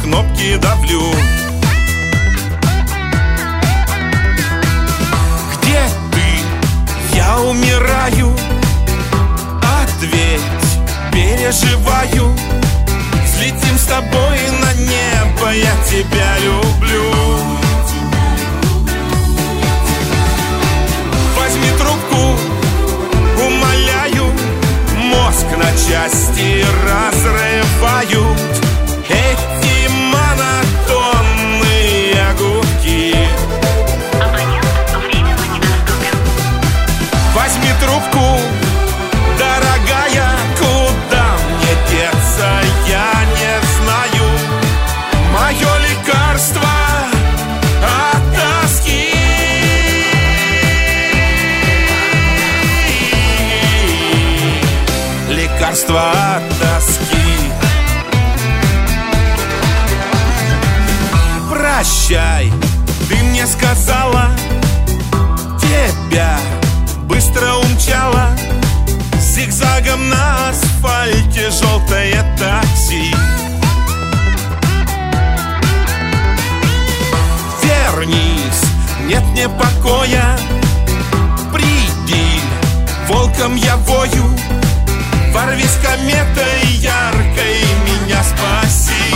кнопки давлю. Где ты? Я умираю. Ответь, переживаю. Взлетим с тобой на небо, я тебя люблю. Возьми трубку, умоляю. Мозг на части разрывают эти монотонные огурки. Абонент временно недоступен. Возьми трубку, дорогая, куда мне деться, я не знаю. Мое лекарство от тоски. Лекарство от тоски. Прощай, ты мне сказала, тебя быстро умчала. Зигзагом на асфальте желтое такси. Вернись, нет мне покоя. Приди, волком я вою. Ворвись кометой яркой, меня спаси.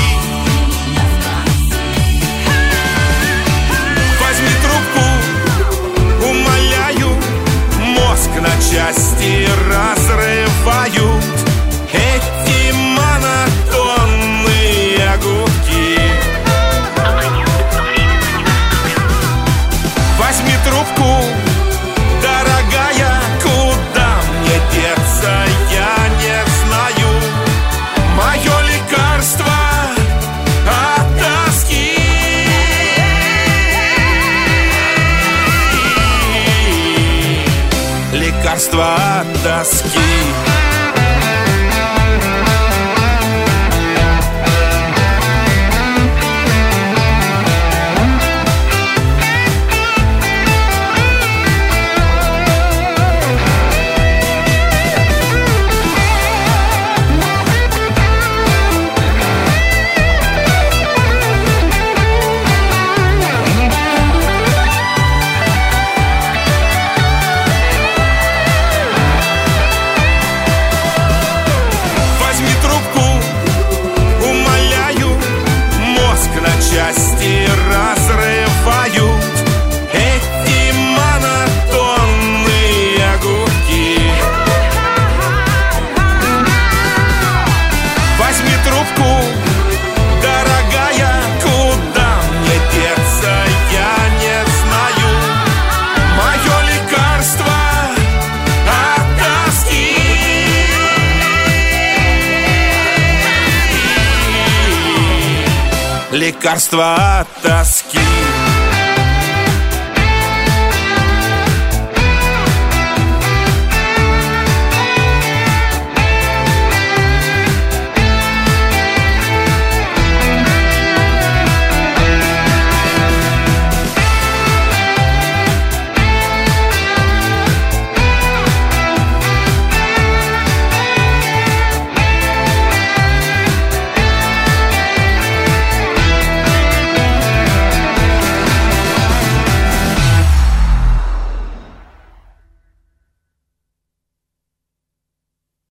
Возьми трубку, умоляю. Мозг на части разрывают эти монотонные огурки. Абонент временно недоступен. Возьми трубку, дорогая, куда мне деться, я не знаю. Мое лекарство от тоски. Лекарство от тоски. Части разрывают эти монотонные огурки. Возьми трубку, дорогая, куда мне деться, я не знаю. Мое лекарство от тоски. Лекарство от тоски.